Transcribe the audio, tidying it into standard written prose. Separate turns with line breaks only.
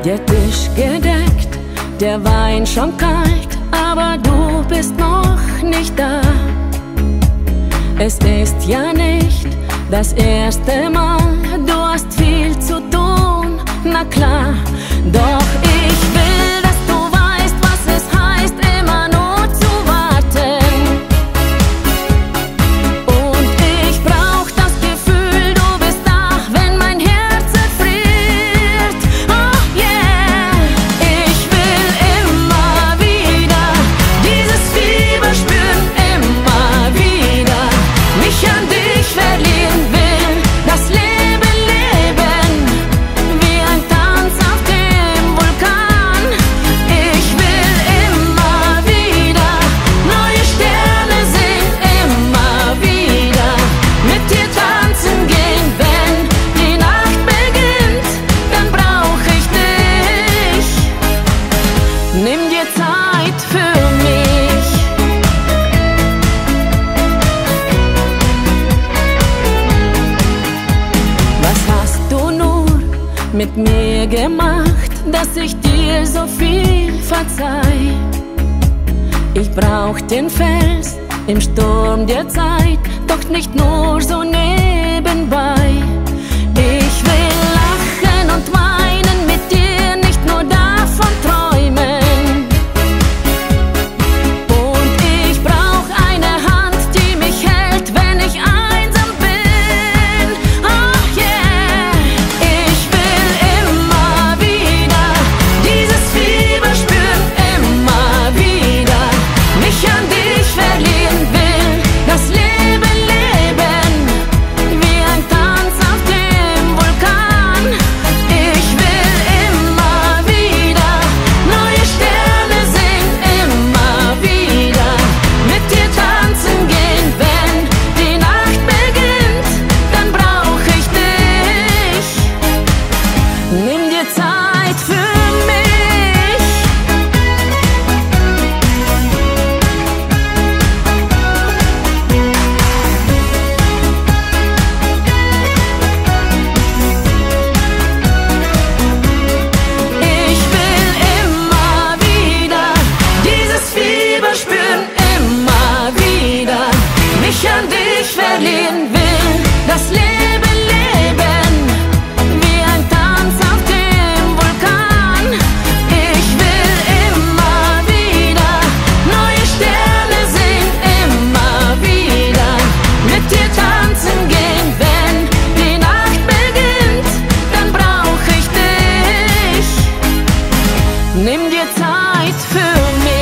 Der Tisch gedeckt, der Wein schon kalt, aber du bist noch nicht da. Es ist ja nicht das erste Mal, du hast viel zu tun, na klar. Doch ich will, dass du weißt, was es heißt, immer nur zu warten. Und ich brauch das Gefühl, du bist da, wenn mein Herz erfriert. Oh yeah, ich will immer wieder dieses Fieber spüren, immer wieder mich an dich verlieren, will das Leben leben, wie ein Tanz auf dem Vulkan. Ich will immer wieder neue Sterne sehen, immer wieder mit dir tanzen gehen. Wenn die Nacht beginnt, dann brauch ich dich. Nimm dir Zeit für mich. Was hast du nur mit mir gemacht, dass ich dir so viel verzeih? Ich brauch den Fels im Sturm der Zeit, doch nicht nur so nebenbei. Ich will lachen und weinen mit dir, nicht nur davon träumen. Und ich brauch eine Hand, die mich hält, wenn ich einsam bin. Oh yeah, ich will immer wieder dieses Fieber spüren, immer wieder mich an dich verlieren, will das Leben leben, wie ein Tanz auf dem Vulkan. Ich will immer wieder neue Sterne sehen, immer wieder mit dir tanzen gehen. Wenn die Nacht beginnt, dann brauch ich dich. Nimm dir Zeit für mich. Ich will immer wieder dieses Fieber spüren, immer wieder mich an dich verlieren, will das Leben leben, wie ein Tanz auf dem Vulkan. Ich will immer wieder neue Sterne sehen, immer wieder mit dir tanzen gehen. Wenn die Nacht beginnt, dann brauch ich dich. Nimm dir Zeit für mich.